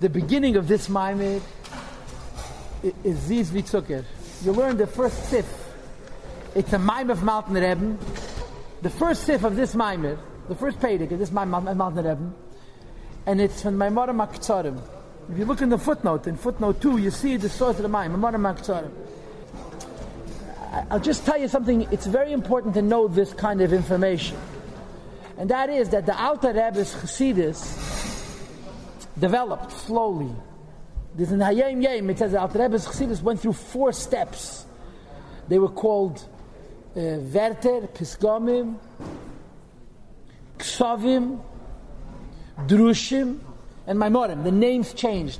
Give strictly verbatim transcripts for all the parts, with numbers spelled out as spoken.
the beginning of this Maimed is Ziz Vitzuker. You learn the first sif. It's a Maimed of Malten Rebbe. The first sif of this Maimed, the first Pedic of this Maimed of Malten Rebbe, and it's from Maimorim HaKetzarim. If you look in the footnote, in footnote two, you see the source of the Maim, Maimorim HaKetzarim. I'll just tell you something. It's very important to know this kind of information, and that is that the Alter Rebbe's Chassidus developed slowly. There's in Hayom Yom, it says the Alter Rebbe's Chassidus went through four steps. They were called uh, Verter, Pisgomim, Ksavim, Drushim, and Maimorim. The names changed.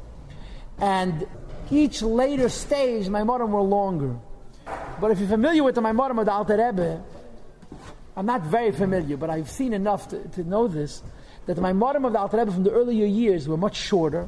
And each later stage, Maimorim were longer. But if you're familiar with the Maimorim of the Alter Rebbe, I'm not very familiar, but I've seen enough to, to know this, that the Maimorim of the Alter Rebbe from the earlier years were much shorter,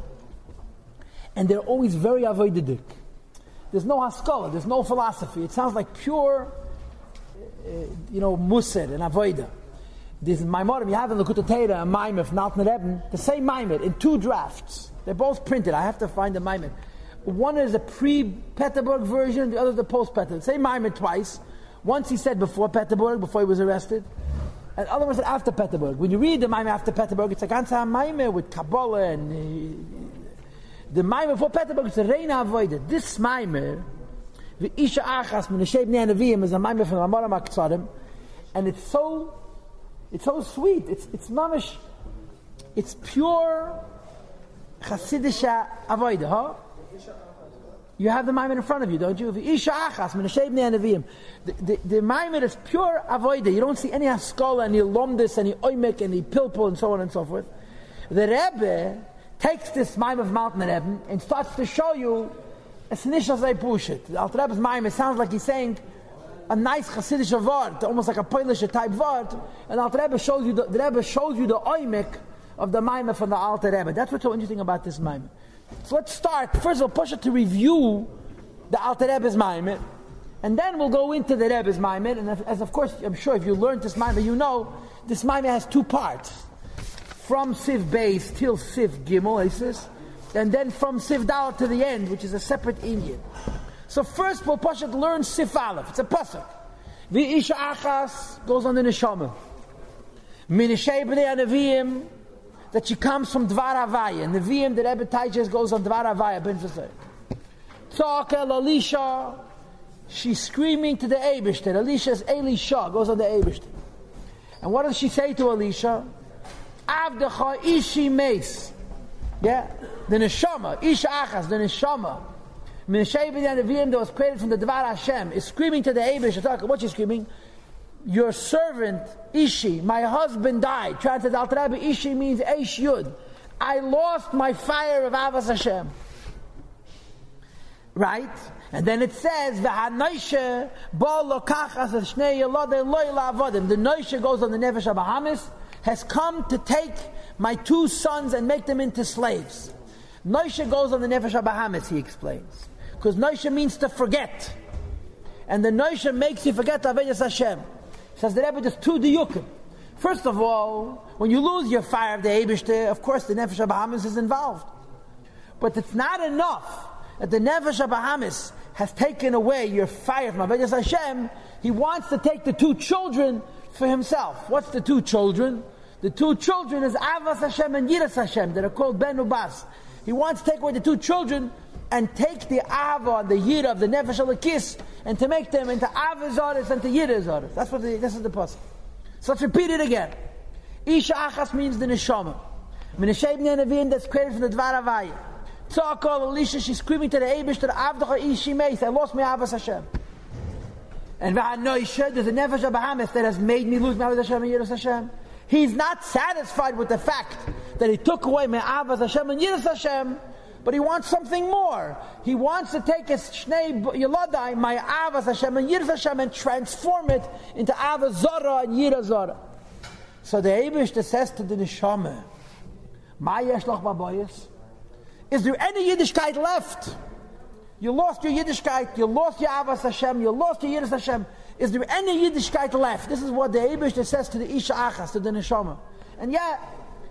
and they're always very avoididik. There's no haskalah, there's no philosophy. It sounds like pure, uh, you know, musar and avoida. This Maimorim, you have in the Likutei Torah a Maimon of Malten Rebbe, the same Maimon in two drafts. They're both printed. I have to find the Maimon. One is a pre-Peterburg version, the other is the post-Peterburg. Same Maimon twice. Once he said before Peterburg, before he was arrested, and the other one said after Peterburg. When you read the Maimon after Peterburg, it's a ganze Maimon with Kabbalah and uh, the Maimon before Peterburg is a Reina Avoida. This Maimon, the Isha Achas min Sheb Nei Neviim, is a Maimon from Maimorim HaKetzarim, and it's so, it's so sweet. It's it's mamish, it's pure Chasidisha Avoida, huh? You have the Maimon in front of you, don't you? The Isha Achas min Sheb Nei Neviim. The the Maimon is pure Avoida. You don't see any Haskalah, any Lomdis, any Oimek, any Pilpul, and so on and so forth. The Rebbe takes this Maim of Malten Rebbe and starts to show you a Snishas Pushit. The Alter Rebbe's Maim, it sounds like he's saying a nice Hasidic word, almost like a Polish type word, and the Alter Rebbe shows you the, the Rebbe shows you the Oimek of the Maim from the Alter Rebbe. That's what's so interesting about this Maim. So let's start. First of all, push it to review the Alter Rebbe's Maim, and then we'll go into the Rebbe's Maim. And as, as of course, I'm sure if you learned this Maim, you know this Maim has two parts. From Siv Beis till Siv Gimel, he says, and then from Siv Dal to the end, which is a separate Indian. So first, we'll push it to learn Siv Aleph. It's a pasuk. The Isha Achas goes on the Neshama. Min Shei Bnei Neviim, that she comes from Dvar Havaya. Neviim, the Rebbe Taiches goes on Dvar Havaya. Ben Fasei. Tzaka El Elisha, she's screaming to the Eibishter. Elisha's Elisha goes on the Eibishter. And what does she say to Elisha? Avdecha ishi meis. Yeah? The neshama, Isha Achas, the neshama. Min Shei Bnei Neviim that was created from the Dvar Hashem is screaming to the Eibush. What's she screaming? Your servant, Ishi, my husband died. Translated Alter Rebbe, Ishi means Eish Yud. I lost my fire of Avas Hashem. Right? And then it says, V'hanoishe bo lokachas shnei yelodei lo yilavodim. The noishe goes on the Nefesh HaBahamis, has come to take my two sons and make them into slaves. Noishe goes on the Nefesh HaBahamis, he explains. Because Noishe means to forget. And the Noishe makes you forget Avodas Hashem. Says the Rebbe, there's two diyukim. First of all, when you lose your fire of the Eibishter, of course the Nefesh HaBahamis is involved. But it's not enough that the Nefesh HaBahamis has taken away your fire from Avodas Hashem. He wants to take the two children for himself. What's the two children? The two children is Avas Hashem and Yiras Hashem that are called Ben Ubas. He wants to take away the two children and take the Ava and the Yira of the Nefesh Elokis and to make them into Ava Zoris and to Yira Zoris. That's what the, this is the pasuk. So let's repeat it again. Isha Achas means the Neshama. Min Shei Bnei Neviim that's created from the Dvar Havaya. Tzakol Elisha, she's screaming to the Eibush, to the Avdecha Ishi Meis, I lost my Avas Hashem. And V'hanoisha, there's a Nefesh HaBahamis that has made me lose my Avas Hashem and Yiras Hashem. He's not satisfied with the fact that he took away my Avas Hashem and Yiras Hashem, but he wants something more. He wants to take his Shnei Yelodai, my Avas Hashem and Yiras Hashem, and transform it into Avas Zora and Yiras Zora. So the Eibush says to the Neshama, Ma yesh loch baboyes? Is there any Yiddishkeit left? You lost your Yiddishkeit, you lost your Avas Hashem, you lost your Yiras Hashem. Is there any Yiddishkeit left? This is what the Eibush says to the Isha Achas, to the Neshama. And yeah,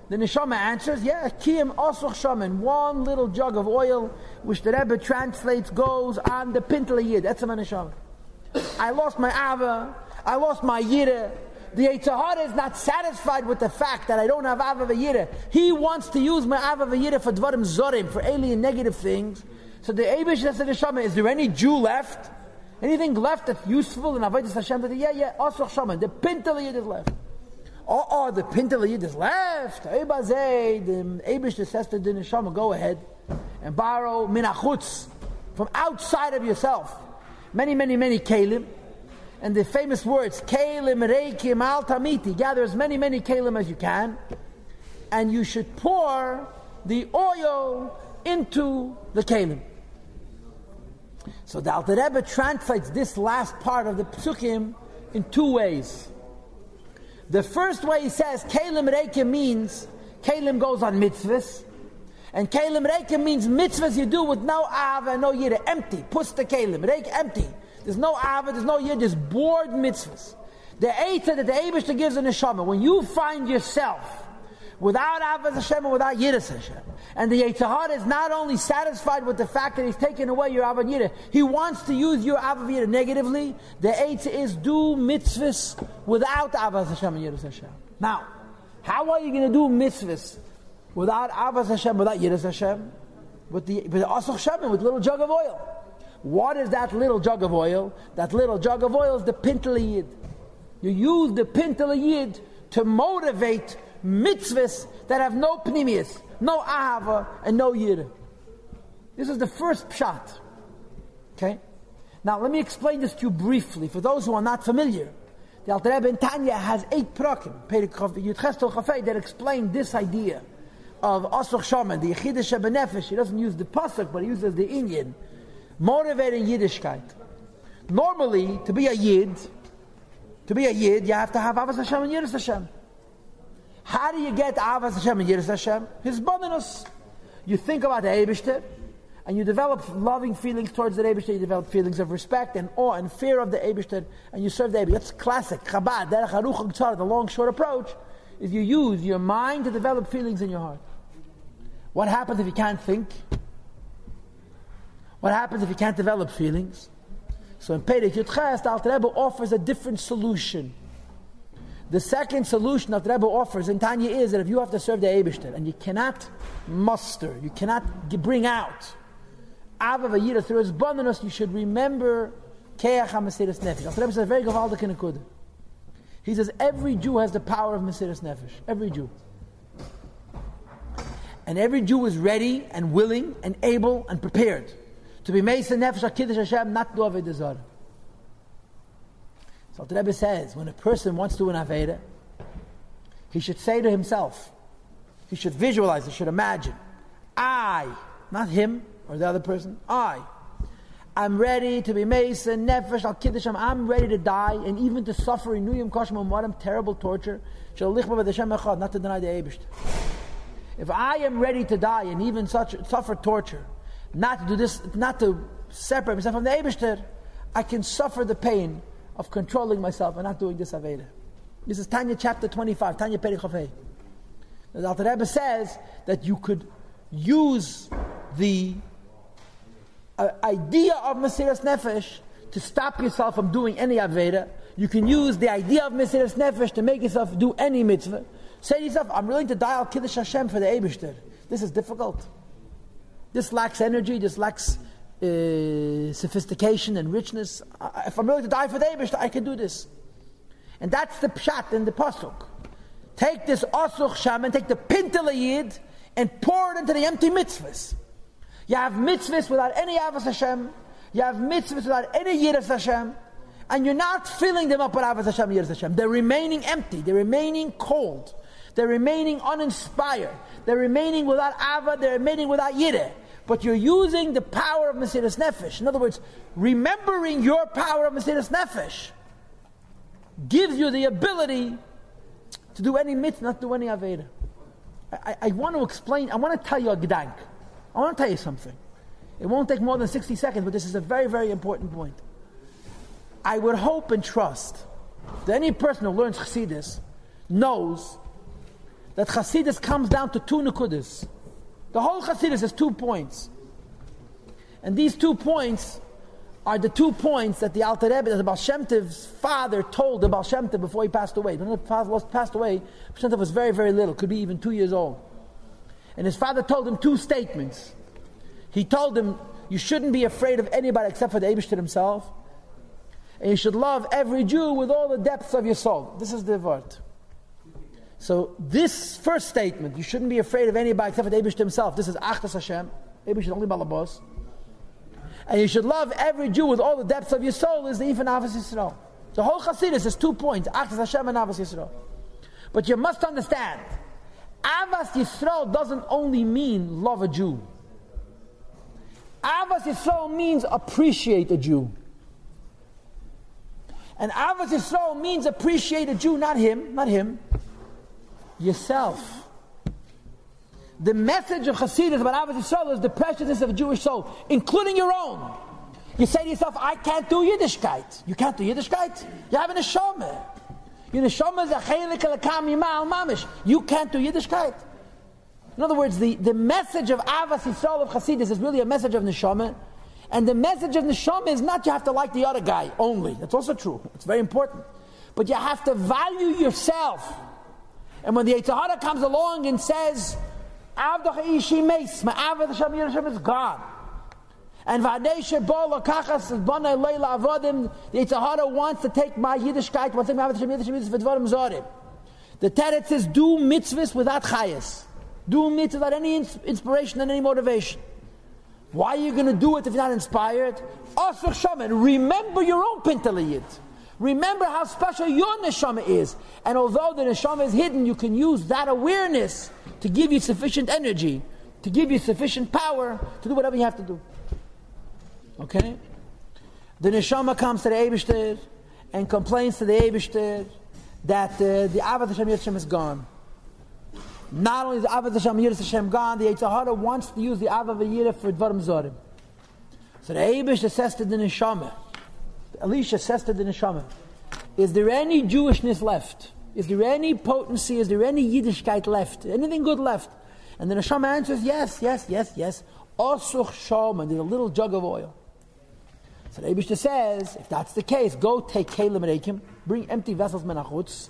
The neshama answers, yeah, kiyam asuch shaman, one little jug of oil, which the Rebbe translates, goes on the pintel yid. That's my neshama. I lost my ava, I lost my yira. The Yetzer Hara is not satisfied with the fact that I don't have ava v'yira. He wants to use my ava v'yira for dvarim zorim, for alien negative things. So the Eibush says to the neshama, is there any Jew left? Anything left that's useful in avodas Hashem? Yeah, yeah, asuch shaman. The pintel yid is left. Oh, oh, the pintel yid is left. The Eibush says to the neshama, go ahead and borrow minachutz from outside of yourself. Many, many, many kelim. And the famous words, kelim reikim al tamiti. Gather as many, many kelim as you can. And you should pour the oil into the kelim. So the Alter Rebbe translates this last part of the psukim in two ways. The first way he says, kelim reikim means, kelim goes on mitzvahs. And kelim reikim means mitzvahs you do with no ava, no yira, empty. Push the kelim, reik empty. There's no ava, there's no yira, just bored mitzvahs. The eitzah that the Eibishter gives in the neshama, when you find yourself without avas Hashem and without yiras Hashem, and the Yetzer Hara is not only satisfied with the fact that he's taken away your ava yira, he wants to use your ava yira negatively. The eitzah is do mitzvahs without avas Hashem and yiras Hashem. Now, how are you going to do mitzvahs without avas Hashem, without yiras Hashem? With the with the asuch shaman, with a little jug of oil. What is that little jug of oil? That little jug of oil is the pintel yid. You use the pintel yid to motivate mitzvahs that have no pnimius, no ahava, and no yira. This is the first pshat. Okay? Now let me explain this to you briefly, for those who are not familiar. The Alter Rebbe in Tanya has eight prakim, that explain this idea of asuch shaman, the yechidah shebenefesh. He doesn't use the pasuk, but he uses the inyan, motivating Yiddishkeit. Normally, to be a yid, to be a yid, you have to have avas Hashem and yiras Hashem. How do you get avas Hashem and yiras Hashem? His bonus. You think about the Eibishter, and you develop loving feelings towards the Eibishter. You develop feelings of respect and awe and fear of the Eibishter, and you serve the Eibishter. That's classic. Chabad, Derech Haruch HaGtzar, the long, short approach, is you use your mind to develop feelings in your heart. What happens if you can't think? What happens if you can't develop feelings? So in Perek Yudches, the Alter Rebbe offers a different solution. The second solution that Rebbe offers in Tanya is that if you have to serve the Eibishter and you cannot muster, you cannot bring out Ava v'yira through his bonus, you should remember Keach HaMesiras Nefesh. Alter Rebbe says a very gewaldige nekuda. He says every Jew has the power of Mesiras Nefesh. Every Jew. And every Jew is ready and willing and able and prepared to be Mesiras Nefesh HaKiddush Hashem, not do Avodah Zarah. So the Rebbe says, when a person wants to do an Aveda, he should say to himself, he should visualize, he should imagine, I, not him or the other person, I, I'm ready to be Mesiras Nefesh Al Kiddush Hashem. I'm ready to die and even to suffer in Nuyim Koshma Modim, terrible torture, not to deny the Eibishter. If I am ready to die and even such, suffer torture, not to do this, not to separate myself from the Eibishter, I can suffer the pain of controlling myself and not doing this Aveda. This is Tanya chapter twenty-five, Tanya Perek Chafei. The Alter Rebbe says that you could use the uh, idea of Mesiras Nefesh to stop yourself from doing any Aveda. You can use the idea of Mesiras Nefesh to make yourself do any mitzvah. Say to yourself, I'm willing to die al Kiddush Hashem for the Eibishter. This is difficult. This lacks energy, this lacks Uh, sophistication and richness. Uh, if I'm willing to die for the Eibishter, I can do this. And that's the pshat in the pasuk. Take this asuch shaman, take the pintel yid, and pour it into the empty mitzvahs. You have mitzvahs without any avas Hashem. You have mitzvahs without any yiras Hashem, and you're not filling them up with avas Hashem, yiras Hashem. They're remaining empty. They're remaining cold. They're remaining uninspired. They're remaining without ava. They're remaining without yirah. But you're using the power of Mesiras Nefesh. In other words, remembering your power of Mesiras Nefesh gives you the ability to do any mitzvah, not do any Aveda. I, I, I want to explain, I want to tell you a gedank. I want to tell you something. It won't take more than sixty seconds, but this is a very, very important point. I would hope and trust that any person who learns Chassidus knows that Chassidus comes down to two nekudas. The whole Chassidus has two points. And these two points are the two points that the Alter Rebbe, that the Baal Shem Tov's father told the Baal Shem Tov before he passed away. When the father passed away, Baal Shem Tov was very, very little, could be even two years old. And his father told him two statements. He told him, you shouldn't be afraid of anybody except for the Eibishter himself. And you should love every Jew with all the depths of your soul. This is the word. So this first statement, you shouldn't be afraid of anybody except for the Eibishter himself. This is Achdas Hashem. Eibishter only Balabos. And you should love every Jew with all the depths of your soul is the Ifan Avos Yisrael. The whole Chassidus is two points, Achdas Hashem and Avos Yisrael. But you must understand, Avos Yisrael doesn't only mean love a Jew. Avos Yisrael means appreciate a Jew. And Avos Yisrael means appreciate a Jew, not him, not him, yourself. The message of Chassidus about Avos Yisrael is the preciousness of a Jewish soul, including your own. You say to yourself, I can't do Yiddishkeit. You can't do Yiddishkeit? You have a neshama. Your neshama is a chelik elakam yimal mamish. You can't do Yiddishkeit. In other words, the, the message of Avos Yisrael of Chassidus is really a message of neshama. And the message of neshama is not you have to like the other guy only. That's also true. It's very important. But you have to value yourself. And when the Yetzer Hara comes along and says, Avdach Ishi Meis, Ma'avad Hashem Yerushem is gone. And V'adei Shebol Lakachas B'nai Leila Avodim, the Yetzer Hara wants to take my Yiddishkeit, wants to take Ma'avad Hashem Yerushem is V'dvarim Zorim. The Teretz says, do mitzvahs without chayas. Do mitzvahs without any ins- inspiration and any motivation. Why are you going to do it if you're not inspired? Asur Shaman, remember your own Pintaliyid. Remember how special your neshama is. And although the neshama is hidden, you can use that awareness to give you sufficient energy, to give you sufficient power to do whatever you have to do. Okay? The neshama comes to the Eibishter and complains to the Eibishter that uh, the Avad Hashem Yitzhak is gone. Not only is the Avad Hashem Yitzhak gone, the Yetzer Hara wants to use the Avad V'yirah for Dvarim Zorim. So the Eibishter says to the neshama, Elisha says to the neshama, is there any Jewishness left? Is there any potency? Is there any Yiddishkeit left? Anything good left? And the neshama answers, yes, yes, yes, yes. Osuch Shom, and there's a little jug of oil. So the Eibishter says, if that's the case, go take Kelim Reikim, bring empty vessels menachutz,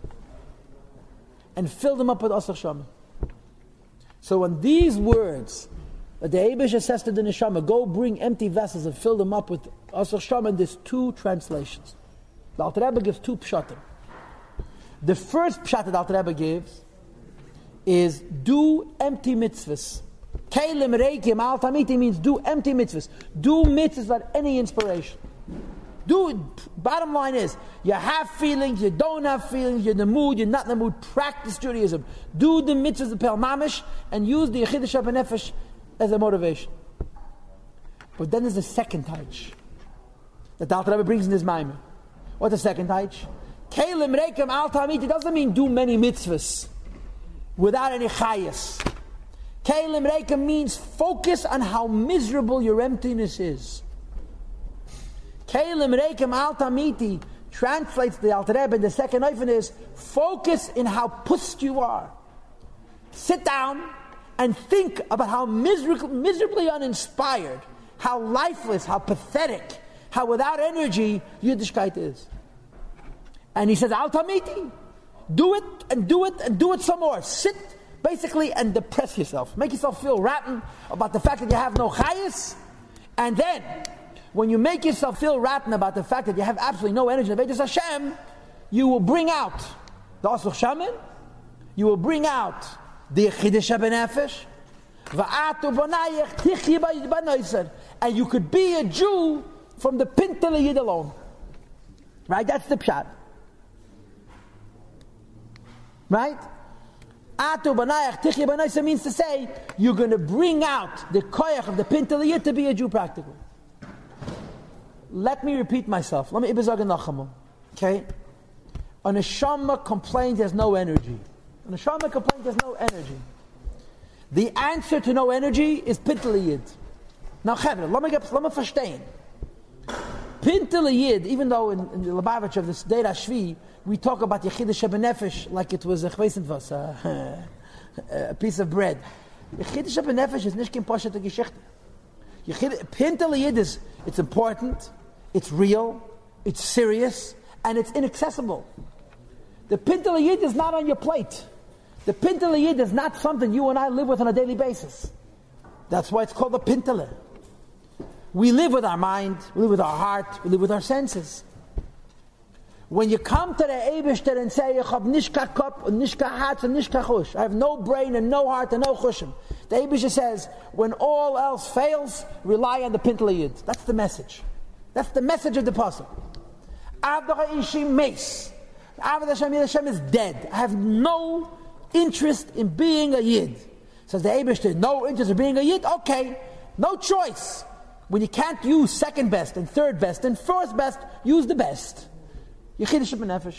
and fill them up with Osuch Shom. So when these words, that the Eibishter says to the neshama, go bring empty vessels and fill them up with Osuch Shom, and there's two translations. The Alter Rebbe gives two pshatim. The first pshat that Alter Rebbe gives is do empty mitzvahs. Kelim reikim al tamiti means do empty mitzvahs. Do mitzvahs without any inspiration. Do it. Bottom line is, you have feelings, you don't have feelings, you're in the mood, you're not in the mood. Practice Judaism. Do the mitzvahs of Pel Mamish and use the Yechidah Shabanefesh as a motivation. But then there's a second touch that the Alter Rebbe brings in his Maimon. What's the second touch? Kelim reikim al tamiti doesn't mean do many mitzvahs without any chayas. Kelim reikim means focus on how miserable your emptiness is. Kelim reikim al tamiti translates the Alter Rebbe in the second oifen is focus in how pussed you are. Sit down and think about how miserably, miserably uninspired, how lifeless, how pathetic, how without energy Yiddishkeit is. And he says, Al tamiti, do it and do it and do it some more. Sit basically and depress yourself. Make yourself feel rotten about the fact that you have no chayas. And then, when you make yourself feel rotten about the fact that you have absolutely no energy in the Beitas Hashem, you will bring out the Osuch Shaman, you will bring out the Yechidah Shabanefesh, Va'atu Bonayech Tichyi B'Noiser, and you could be a Jew from the Pintel Yid alone. Right? That's the pshat. Right? Atu Bonayech Tichyi B'Noiser means to say, you're going to bring out the koyach of the Pintel Yid to be a Jew practically. Let me repeat myself. Let me ibezag nachamu. Okay? A neshama complains there's no energy. A neshama complains there's no energy. The answer to no energy is Pintel Yid. Now, Chevra, let me get, let me verstehen. Pintel Yid, even though in, in the Lubavitch of this Deir HaShvi, we talk about Yechidah Shebenefesh like it was a chveisenvas, a, a piece of bread. Yechidah Shebenefesh is nicht kein Poshet Geschichte. Pintel Yid is, it's important, it's real, it's serious, and it's inaccessible. The Pintel Yid is not on your plate. The Pintel Yid is not something you and I live with on a daily basis. That's why it's called the Pintele. We live with our mind, we live with our heart, we live with our senses. When you come to the Eibishter and say, "Ich hab nicht ka Kopf und nicht ka Herz und nicht ka Chush," I have no brain and no heart and no Chushim. The Eibishter says, when all else fails, rely on the Pintel Yid. That's the message. That's the message of the Pasuk. Avdach Ishim Meis. Avdach Hashem Hashem is dead. I have no interest in being a Yid. Says the Eibishter, no interest in being a Yid? Okay, no choice. When you can't use second best and third best and fourth best, use the best. Yechidah Shebenefesh.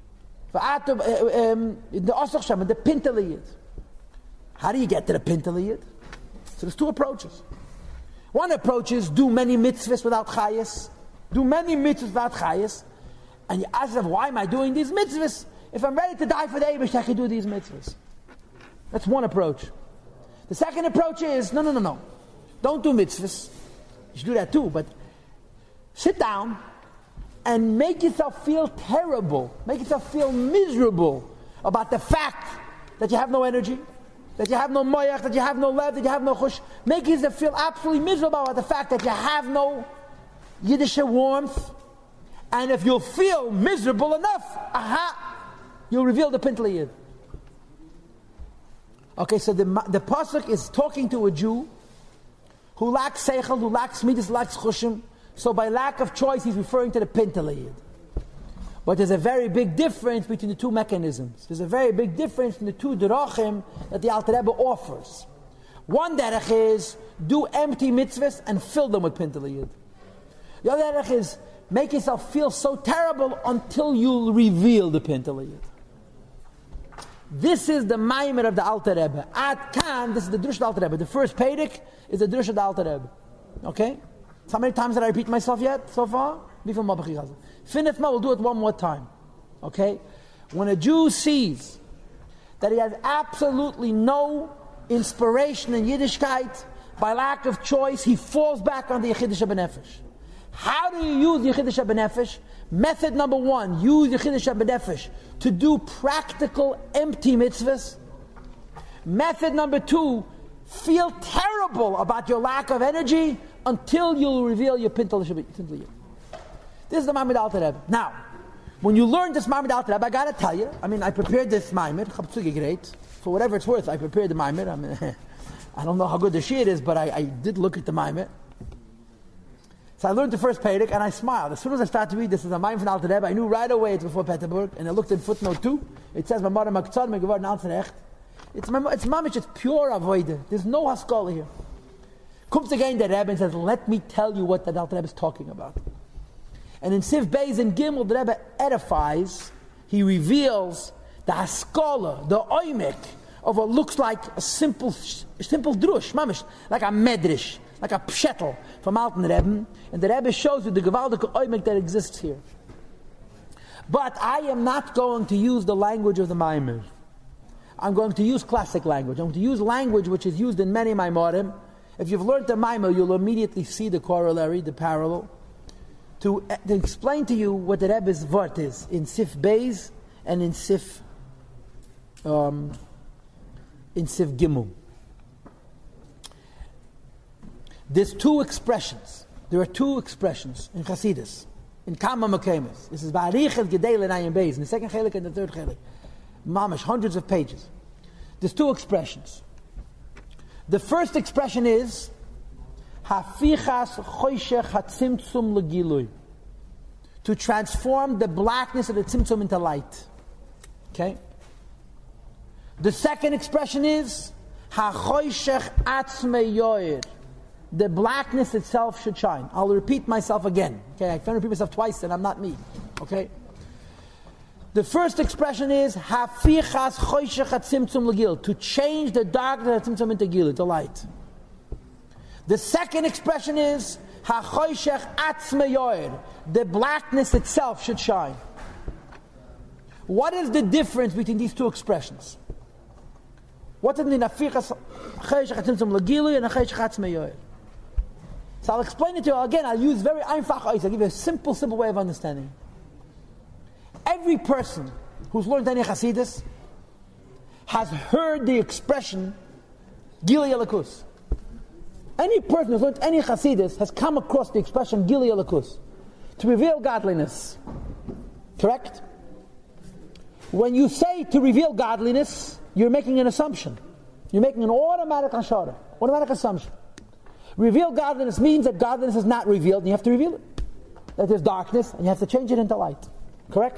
The Osach Shem, the Pintel Yid. How do you get to the Pintel Yid? So there's two approaches. One approach is do many mitzvahs without chayas. Do many mitzvahs without chayas. And you ask yourself, why am I doing these mitzvahs? If I'm ready to die for the Eibush, I can do these mitzvahs. That's one approach. The second approach is, no, no, no, no. Don't do mitzvahs. You should do that too, but sit down and make yourself feel terrible, make yourself feel miserable about the fact that you have no energy, that you have no moyach, that you have no lev, that you have no chush. Make yourself feel absolutely miserable about the fact that you have no Yiddish warmth. And if you'll feel miserable enough, aha, you'll reveal the Pintel Yid. Okay, so the, the Pasuk is talking to a Jew who lacks seichel, who lacks midas, lacks chushim. So by lack of choice, he's referring to the Pintel Yid. But there's a very big difference between the two mechanisms. There's a very big difference in the two derachim that the Alter Rebbe offers. One derech is do empty mitzvahs and fill them with Pintel Yid. The other derech is make yourself feel so terrible until you reveal the Pintel Yid. This is the maimer of the Alter Rebbe. At Kan, this is the drush of the Alter Rebbe. The first Pedic is the drush of the Alter Rebbe. Okay? How many times did I repeat myself yet so far? Finith ma, we'll do it one more time. Okay? When a Jew sees that he has absolutely no inspiration in Yiddishkeit, by lack of choice, he falls back on the Yechidah Shebenefesh. How do you use Yechidah Shebenefesh? Method number one, use Yechidah Shebenefesh to do practical, empty mitzvahs. Method number two, feel terrible about your lack of energy until you reveal your Pintel Yid. This is the Maimed Alter Rebbe. Now, when you learn this Maimed Alter Rebbe, I gotta tell you, I mean, I prepared this Maimed, great. For whatever it's worth, I prepared the Maimed. I mean, I don't know how good the shir is, but I, I did look at the Maimed. So I learned the first Pedic and I smiled. As soon as I started to read this is a Maimed from Alter Rebbe, I knew right away it's before Petterburg, and I looked in footnote two. It says, "Mamar Maktzad me geworden Alzerecht." It's it's mamish, it's pure avoide. There's no haskola here. Comes again the Rebbe and says, "Let me tell you what the Alter Rebbe is talking about." And in Sif Beis and Gimel, the Rebbe edifies. He reveals the haskola, the oimek of what looks like a simple, simple drush, mamish, like a medrish, like a pshetel from Alten Rebbe. And the Rebbe shows you the gewaldige oimek that exists here. But I am not going to use the language of the Maimer. I'm going to use classic language. I'm going to use language which is used in many Maimarim. If you've learned the Maimer, you'll immediately see the corollary, the parallel, to, to explain to you what the Rebbe's vort is in Sif Beis and in Sif um, in Sif Gimel. There's two expressions. There are two expressions in Chassidus, in Kama Mekemes. This is Ba'arichet Gedei L'Nayim Beis, in the second chelik and the third chelik. Mamish, hundreds of pages. There's two expressions. The first expression is Hafichas Choshech HaTzimtzum L'Gilui, to transform the blackness of the Tzimtzum into light. Okay? The second expression is HaChoshech Atzmei Yoir, the blackness itself should shine. I'll repeat myself again. Okay, I can repeat myself twice and I'm not me. Okay? The first expression is Hafichas Choshech HaTzimtzum L'Gil, to change the darkness of the Tzimtzum into Gil, into light. The second expression is hachoshech atzme yoed. The blackness itself should shine. What is the difference between these two expressions? What is the nafichas choshech atzimtzum legilui and hachoshech atzme yoed? So I'll explain it to you again. I'll use very einfach. I'll give you a simple, simple way of understanding. Every person who's learned any Hasidus has heard the expression Gilui Elikus. Any person who's learned any Hasidus has come across the expression Gilui Elikus, to reveal godliness. Correct? When you say to reveal godliness, you're making an assumption. You're making an automatic ashara, automatic assumption. Reveal godliness means that godliness is not revealed, and you have to reveal it. That there's darkness, and you have to change it into light. Correct?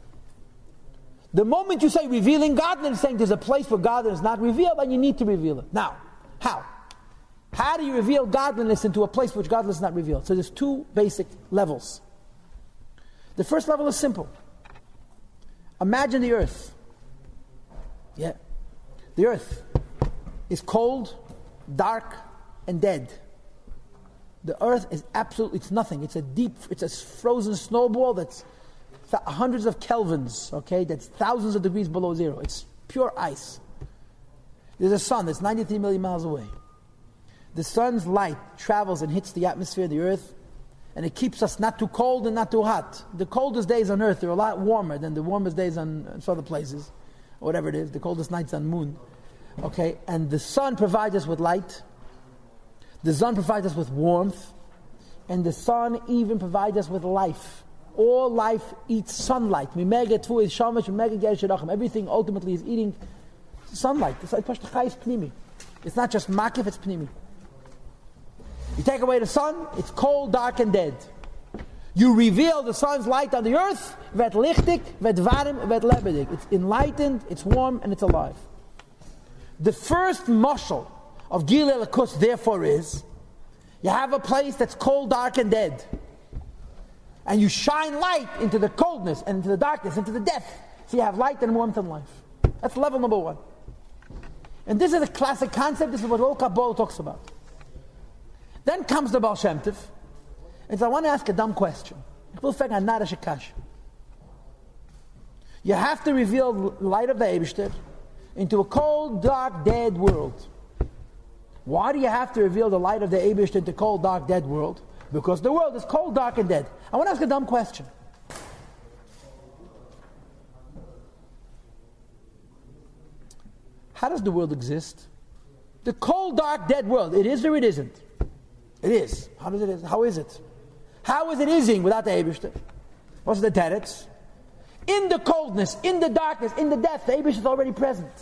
The moment you say revealing godliness, saying there's a place where godliness is not revealed, then you need to reveal it. Now, how? How do you reveal godliness into a place which godliness is not revealed? So there's two basic levels. The first level is simple. Imagine the earth. Yeah. The earth is cold, dark, and dead. The earth is absolutely, it's nothing. It's a deep, it's a frozen snowball that's th- hundreds of kelvins, okay? That's thousands of degrees below zero. It's pure ice. There's a sun that's ninety-three million miles away. The sun's light travels and hits the atmosphere of the earth, and it keeps us not too cold and not too hot. The coldest days on earth are a lot warmer than the warmest days on some other places, or whatever it is, the coldest nights on the moon. Okay, and the sun provides us with light. The sun provides us with warmth, and the sun even provides us with life. All life eats sunlight. Everything ultimately is eating sunlight. It's not just makif, it's pnimi. You take away the sun, it's cold, dark, and dead. You reveal the sun's light on the earth, vet lichtig, vet warm, vet lebendig. It's enlightened, it's warm, and it's alive. The first mashal of Gilui Elikus, therefore, is you have a place that's cold, dark, and dead. And you shine light into the coldness, and into the darkness, into the death. So you have light and warmth and life. That's level number one. And this is a classic concept. This is what all Kabbalah talks about. Then comes the Baal Shem Tov, and so I want to ask a dumb question. You have to reveal the light of the Eibishter into a cold, dark, dead world. Why do you have to reveal the light of the Eibishter into a cold, dark, dead world? Because the world is cold, dark, and dead. I want to ask a dumb question. How does the world exist? The cold, dark, dead world, it is or it isn't? It is. How does it is? How is it? How is it ising without the Eibishter? What's the teretz? In the coldness, in the darkness, in the death, the Eibishter is already present.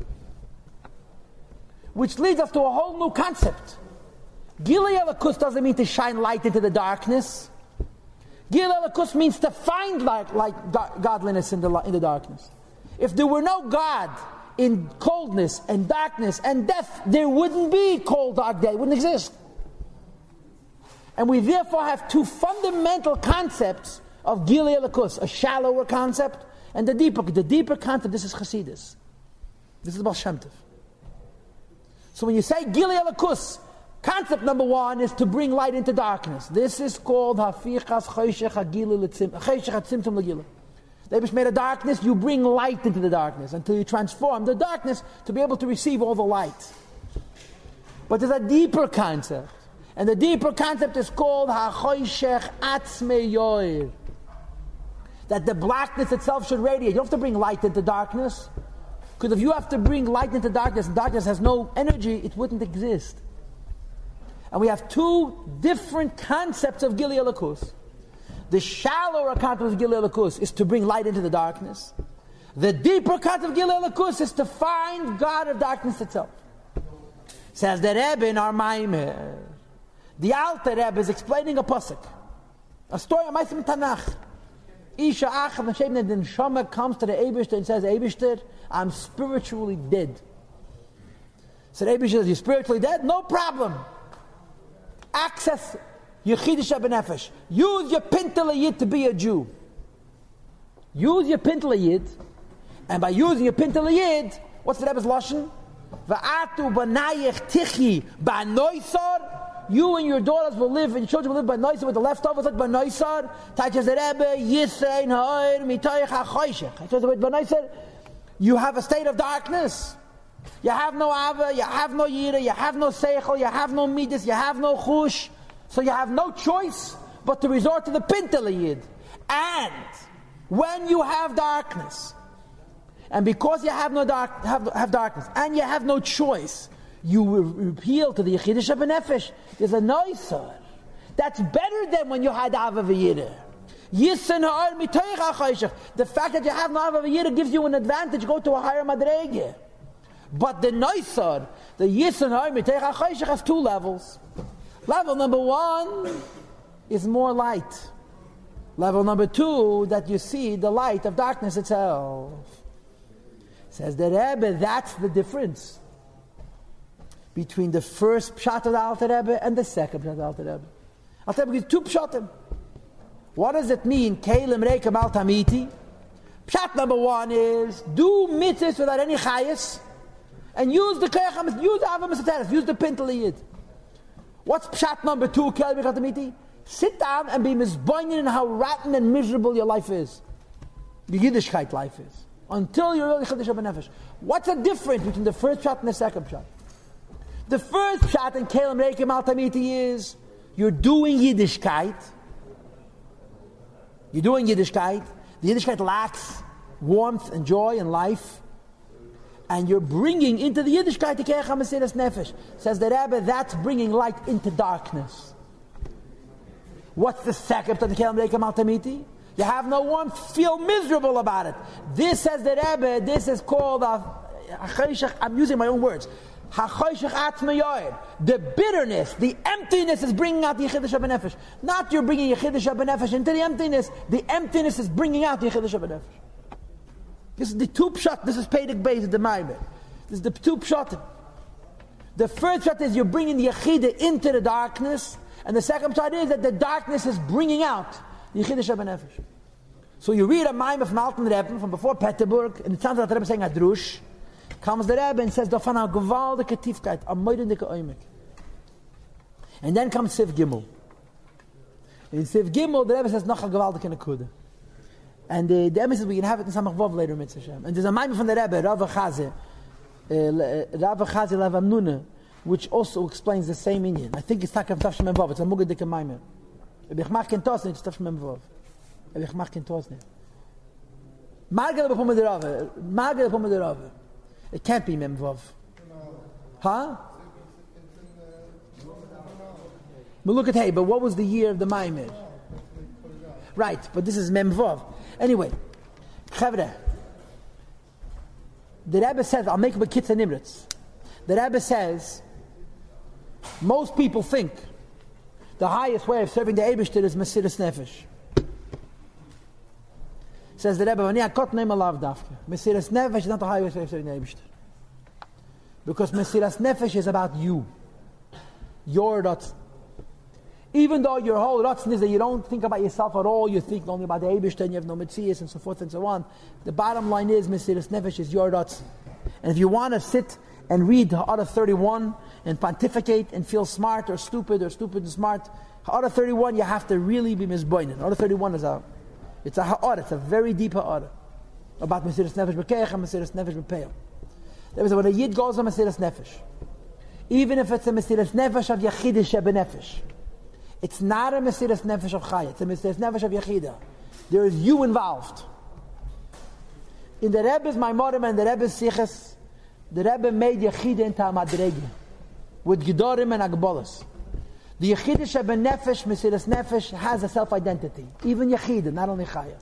Which leads us to a whole new concept. Gilui Elikus doesn't mean to shine light into the darkness. Gilui Elikus means to find light, like godliness in the, in the darkness. If there were no God in coldness and darkness and death, there wouldn't be cold, dark day. It wouldn't exist. And we therefore have two fundamental concepts of Gilui Elikus, a shallower concept and the deeper. The deeper concept, this is Chassidus. This is Baal Shem Tov. So when you say Gilui Elikus, concept number one is to bring light into darkness. This is called Hafichas Choshech HaGilui Tzimtzum L'Gilui. They just made a darkness, you bring light into the darkness until you transform the darkness to be able to receive all the light. But there's a deeper concept. And the deeper concept is called HaChoshech Atzmei Yoir. That the blackness itself should radiate. You don't have to bring light into darkness. Because if you have to bring light into darkness and darkness has no energy, it wouldn't exist. And we have two different concepts of Gilui Elikus. The shallower concept of Gilui Elikus is to bring light into the darkness. The deeper concept of Gilui Elikus is to find God of darkness itself. Says the Rebbe in our Maimer. The Alter Rebbe is explaining a pasuk, a story of Maisim Tanakh. Isha Achav Hashem, the Neshama comes to the Eibishter and says, Eibishter, I'm spiritually dead. So the Eibishter says, you're spiritually dead? No problem. Access Yechidish Benefesh. Use your Pintel Yid to be a Jew. Use your Pintel Yid, and by using your Pintel Yid, what's the Rebbe's lashon? Va'atu banayich tichi ba'noisor you and your daughters will live, and your children will live by Noisar with the leftovers like by Noisar. Touches the Rebbe, Yisrein Ha'or, Mitoich HaChoshech. It says with by Noisar, you have a state of darkness. You have no Ava, you have no Yira, you have no Seichel, you have no Midas, you have no Chush. So you have no choice but to resort to the Pintel Yid. And when you have darkness, and because you have no dark, have, have darkness, and you have no choice, you will appeal to the Yechidah Shabanefesh. There's a Noisar. That's better than when you had Ava V'Yireh. Yisen Ha'or Mitoich HaChoshech. The fact that you have no Ava V'Yireh gives you an advantage. Go to a higher Madrege. But the Noisar, the Yisen Ha'or Mitoich HaChoshech has two levels. Level number one is more light. Level number two, that you see the light of darkness itself. Says the Rebbe, that's the difference between the first pshat of the Alter Rebbe and the second pshat of the Alter Rebbe. Alter Rebbe gives two pshatim. What does it mean? Kelim reikam al tamiti. Pshat number one is do mitzvahs without any chayas and use the kayacham, use the avam esoteris, use the pintel yid. What's pshat number two? Kelim reikam al tamiti. Sit down and be mizboinin in how rotten and miserable your life is. Your Yiddishkeit life is. Until you're really Chiddush HaBenefesh. What's the difference between the first pshat and the second pshat? The first pshat in Kelim Reikim Al Tamiti is you're doing Yiddishkeit. You're doing Yiddishkeit. The Yiddishkeit lacks warmth and joy and life. And you're bringing into the Yiddishkeit the Keach HaMesiras Nefesh. Says the Rebbe, that's bringing light into darkness. What's the second pshat in Kelim Reikim Al Tamiti? You have no warmth, feel miserable about it. This, says the Rebbe, this is called, a, I'm using my own words, the bitterness, the emptiness is bringing out the Yechidah Shabanefesh. Not you're bringing Yechidah Shabanefesh into the emptiness, the emptiness is bringing out the Yechidah Shabanefesh. This is the two pshat, this is Pedic Beis of the Maimer. This is the two pshat. The first pshat is you're bringing the Yechidah into the darkness, and the second pshat is that the darkness is bringing out the Yechidah Shabanefesh. So you read a Maimer from Alten Rebbe, from before Petterburg, and it sounds like the Rebbe saying a drush. Comes the Rebbe and says, "Dafan a gewaltige Tiefkeit, a moidendike Oimek." And then comes Siv Gimel. In Siv Gimel, the Rebbe says, "Noch a gewaltige Nekuda." And the, the Rebbe says, we can have it in Samach Vov later, Mitzvah Hashem. And there's a Maimer from the Rebbe, Rav Chaze, uh, Rav Chaze Lev Amnuna, which also explains the same Indian. I think it's Takav Tavshem Vov. It's a Mugadike Maimer. Ich mach kein Tosne, it's Tavshem Vov. Ich mach kein Tosne. Margele b'pum de Rave. Margele b'pum de Rave. It can't be Memvov. Huh? But look at hey, but what was the year of the Maimer? Right, but this is Memvov. Anyway, Chavre, the Rebbe says, I'll make a Kitzah Nimritz. The Rebbe says, most people think the highest way of serving the Eibishter is Mesiras Nefesh. Says the Rebbe, Mesiras Nefesh is not the highest way of serving the Eibishter. Because Mesiras Nefesh is about you. Your Ratzon. Even though your whole Ratzon is that you don't think about yourself at all, you think only about the Eibishter and you have no Metzias and so forth and so on. The bottom line is, Mesiras Nefesh is your Ratzon. And if you want to sit and read Ha'ara thirty-one and pontificate and feel smart or stupid or stupid and smart, Ha'ara thirty-one you have to really be mizboinen. Ha'ara thirty-one is a It's a ha'ara, it's a very deep ha'ara. About Mesiras Nefesh B'keich and Mesiras Nefesh B'peil. There is when a Yid goes on Mesiras Nefesh, even if it's a Mesiras Nefesh of Yechidah Shebenefesh, it's not a Mesiras Nefesh of Chaya, it's a Mesiras Nefesh of Yechidah. There is you involved. In the Rebbe's Maimorim and the Rebbe's Siches, the Rebbe made Yechidah into a Madrege, with Gedorim and Agbolas. The Yechidah Shebenefesh, Mesiras Nefesh, has a self-identity. Even Yechidah, not only Chaya.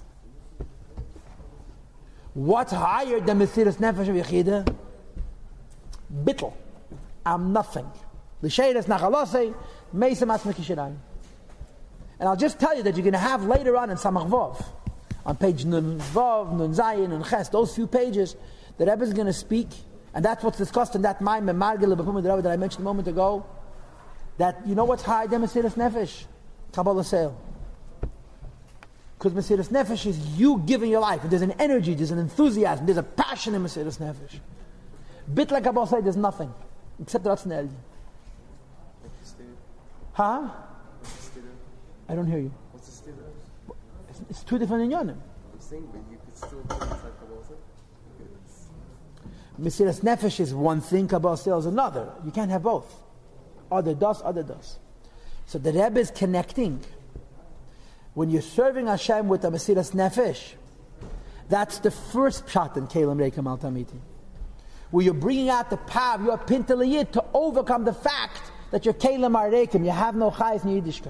What's higher than Mesiras Nefesh of Yechidah? Bittel. I'm nothing. L'sheiras nachalosei, meisem atzmei kishirayim. And I'll just tell you that you're going to have later on in Samach Vov, on page Nun Vov, Nun Zayin, Nun Ches, those few pages, the Rebbe is going to speak, and that's what's discussed in that Maimer Margele b'pum de Rebbe that I mentioned a moment ago, that you know what's higher than Mesiras Nefesh? Kabbalah Seil. Because Mesiras Nefesh is you giving your life. And there's an energy, there's an enthusiasm, there's a passion in Mesiras Nefesh. Bit like Kabbalah Seil, there's nothing. Except the Ratzon Elyon. Huh? I don't hear you. What's the state? It's, it's two different inyanim. I'm saying, but you could still do inside Kabbalah. Mesiras Nefesh is one thing, Kabbalah is another. You can't have both. Other does, other does. So the Rebbe is connecting. When you're serving Hashem with a Mesiras Nefesh, that's the first pshat in Kelim Reikam Al Tamiti, where you're bringing out the power, you're pinteliyit to overcome the fact that you're Kelim Ar Reikim, you have no chayes in Yiddishkeit.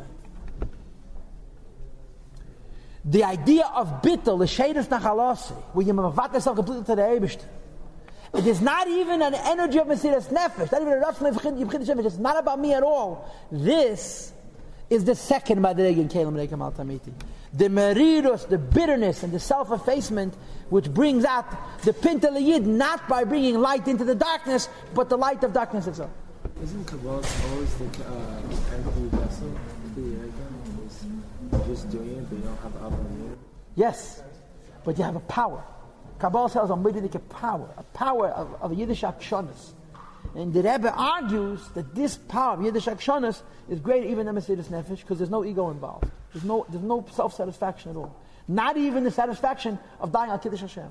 The idea of bittul, the sheidas nachalasi, where you mavat yourself completely to the Eibishter, it is not even an energy of Mesiras Nefesh, not even a rush of Yiddishkeit. It's not about me at all. This is the second Madreg in Kelim Reikam Al Tamiti. The merirus, the bitterness, and the self-effacement, which brings out the pintel yid, not by bringing light into the darkness, but the light of darkness itself. Isn't Kabbalah always the uh, empty vessel? Just doing it, but you don't have Avon. Yes, but you have a power. Kabbalah tells a Mididic power, a power of, of Yiddish Akshanas. And the Rebbe argues that this power of Yiddish Akshanas is greater even than Mesiras Nefesh, because there's no ego involved. There's no, there's no self-satisfaction at all. Not even the satisfaction of dying al Kiddush Hashem.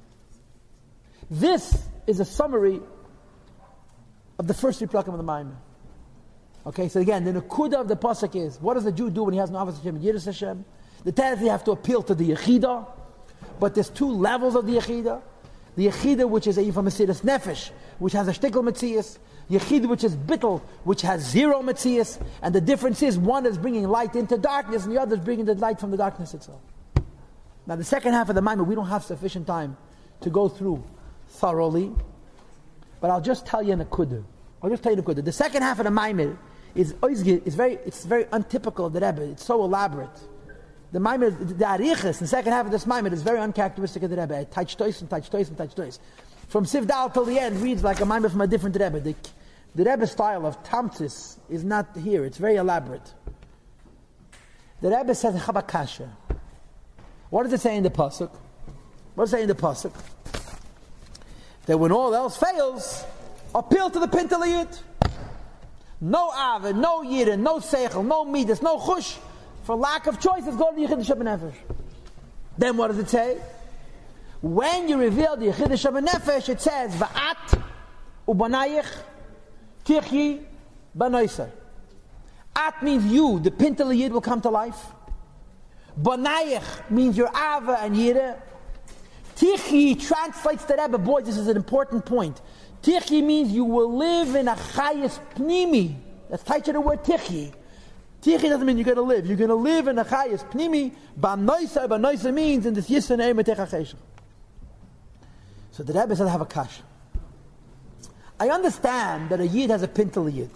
This is a summary of the first three prakim of the Maimon. Okay, so again, the Nekuda of the Pasuk is, what does the Jew do when he has no Avos Hashem and Yiras Hashem? The Taz, you have to appeal to the Yechidah, but there's two levels of the Yechidah. The Yechidah, which is a from Mesiras Nefesh, which has a shtickle Metzias. Yechidah, which is Bittul, which has zero Metzias. And the difference is, one is bringing light into darkness, and the other is bringing the light from the darkness itself. Now, the second half of the Maimon, we don't have sufficient time to go through thoroughly, but I'll just tell you in a Nekuda. I'll just tell you in a Nekuda. The second half of the Maimon is, is very, it's very untypical of the Rebbe. It's so elaborate. The Maimon, the Arichas, the second half of this Maimon is very uncharacteristic of the Rebbe. Touch tois and touch tois and touch tois. From Sif Dal till the end reads like a Maimon from a different Rebbe. The, the Rebbe style of Tamtis is not here. It's very elaborate. The Rebbe says Chabakasha. What does it say in the pasuk? What does it say in the pasuk? That when all else fails, appeal to the Pinteliyut. No Ava, no Yidin, no Seichel, no Midas, no Chush. For lack of choices, go to the Yechidah Shabbat Then what does it say? When you reveal the Yechidah Shabbat Nefesh, it says, Va'at ubanayich tichyi banoisar. At means you, the Pintel Yid will come to life. Banayich means your Ava and Yireh. Tichyi translates the Rebbe. Boy, this is an important point. Tichyi means you will live in a chayes pnimi. That's tied to the word tichyi. Tichyi doesn't mean you're going to live. You're going to live in a chayes pnimi. Banoisa, banoisa means in this yisra name etechacheshach. So the Rebbe said, I have a kash. I understand that a yid has a pintel yid.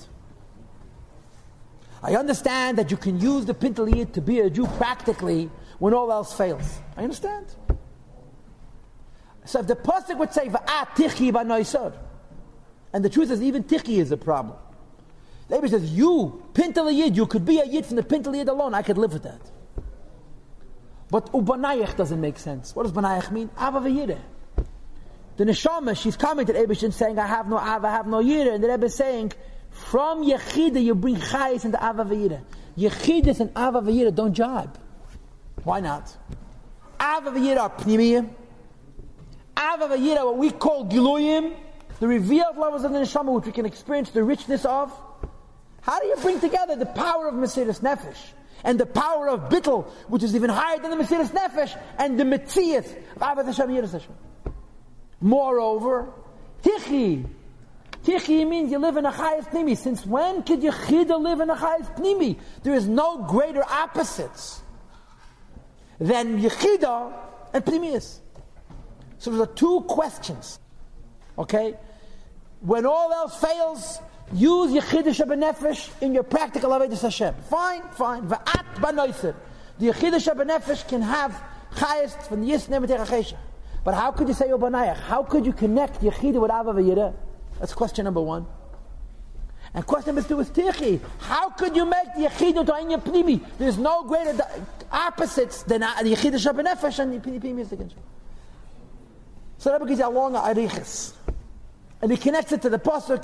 I understand that you can use the pintel yid to be a Jew practically when all else fails. I understand. So if the pasuk would say va'at tichyi banoisar, and the truth is even tichyi is a problem. The Rebbe says, you, pintel yid, you could be a yid from the pintel yid alone. I could live with that. But ubanayich doesn't make sense. What does banayich mean? Ava v'yireh. The neshama, she's coming to the Rebbe and saying, I have no Ava, I have no Yireh. And the Rebbe is saying, from Yechidah you bring Chayes into Ava v'Yireh. Yechidus and Ava v'Yireh don't jibe. Why not? Ava v'Yireh are Pnimiyim. Ava v'Yireh, what we call Giluyim, the revealed levels of the neshama, which we can experience the richness of. How do you bring together the power of Mesiras Nefesh and the power of Bittul, which is even higher than the Mesiras Nefesh, and the Metzias of Ava Hashem Yiras Hashem? Moreover, Tichi. Tichi means you live in a Chayes Pnimi. Since when could Yechidah live in a Chayes Pnimi? There is no greater opposites than Yechidah and Pnimius. So there are two questions. Okay? When all else fails, use Yechidah Shabbat Nefesh in your practical Avodas Hashem. Fine, fine. Va'at banoiser. The Yechidah Shabbat Nefesh can have Chayes from the Yis Nemet Erachesha. But how could you say Obanayach? How could you connect Yechidah with Ava v'Yireh? That's question number one. And question number two is Tichi. How could you make the Yechidah to Anya Pnimi? There's no greater opposites than the Yechidah Shabbat Nefesh and the Pnimi is against you. So that gives you a long arichas. And he connects it to the pasuk,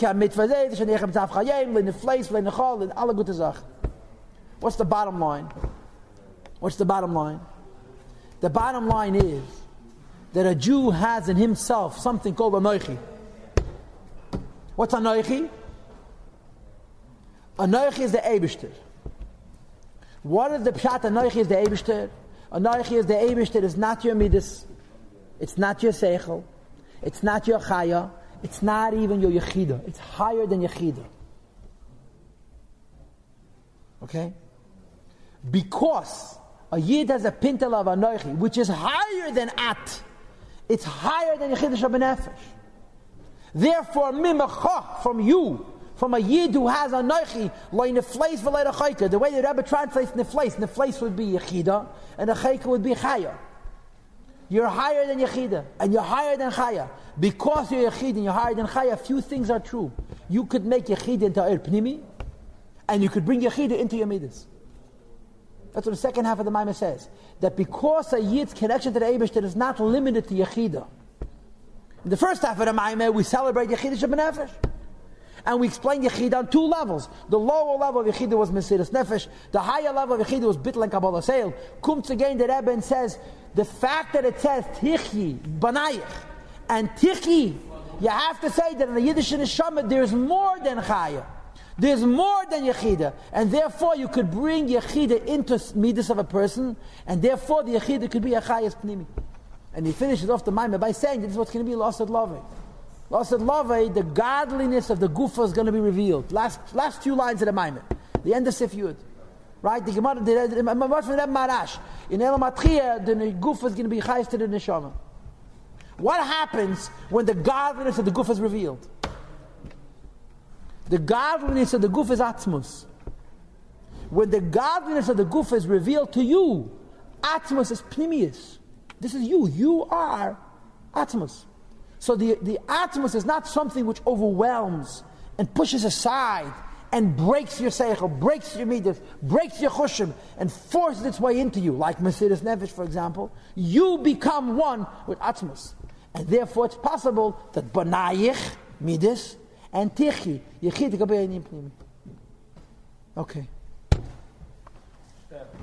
what's the bottom line? What's the bottom line? The bottom line is that a Jew has in himself something called Anoichi. What's Anoichi? Anoichi is the Eibishter. What is the pshat? Anoichi is the Eibishter. Anoichi is the Eibishter. It's not your midas. It's not your seichel. It's not your chaya. It's not even your yechida. It's higher than yechida. Okay? Because a yid has a pintel of anoichi, which is higher than at. It's higher than yechida shabenefesh. Therefore, mimacha, from you, from a yid who has anoichi, lo nefleis v'lo chayka. The way the Rebbe translates nefleis, nefleis would be yechida, and a chayka would be chaya. You're higher than Yechida, and you're higher than Chaya. Because you're Yechida and you're higher than Chaya, few things are true. You could make Yechida into Ir Pnimi, and you could bring Yechida into your Midas. That's what the second half of the Maimah says. That because a Yid's connection to the Eibishter is not limited to Yechida. In the first half of the Maimah, we celebrate Yechida Shabanefesh. And we explain Yechida on two levels. The lower level of Yechida was Mesiras Nefesh. The higher level of Yechida was Bittel and Kabbalah Seil. Comes again the Rebbe and says, the fact that it says Tichi, Banayich, and Tichi, you have to say that in the Yiddish Neshama there's more than Chaya. There's more than Yechida. And therefore you could bring Yechida into Midas of a person, and therefore the Yechida could be a Chayas Pnimi. And he finishes off the Maimah by saying this is what's going to be Lasad Lavei. Lasad Lavei, the godliness of the Gufa is going to be revealed. Last last two lines of the Maimah. The end of Sif Yud. Right? The Gemara, the Marash from Rebbe Marash. In Elam Atchiyah, the Gufa is going to be Chayas to the Neshama. What happens when the godliness of the Gufa is revealed? The godliness of the Gufa is Atzmus. When the godliness of the Gufa is revealed to you, Atzmus is Pnimius. This is you. You are Atzmus. So the, the Atmos is not something which overwhelms and pushes aside and breaks your seichel, breaks your midas, breaks your chushim, and forces its way into you, like Mesiras Nefesh, for example. You become one with Atmos. And therefore it's possible that Banayich, midas, and Tichi, Yechid, Okay.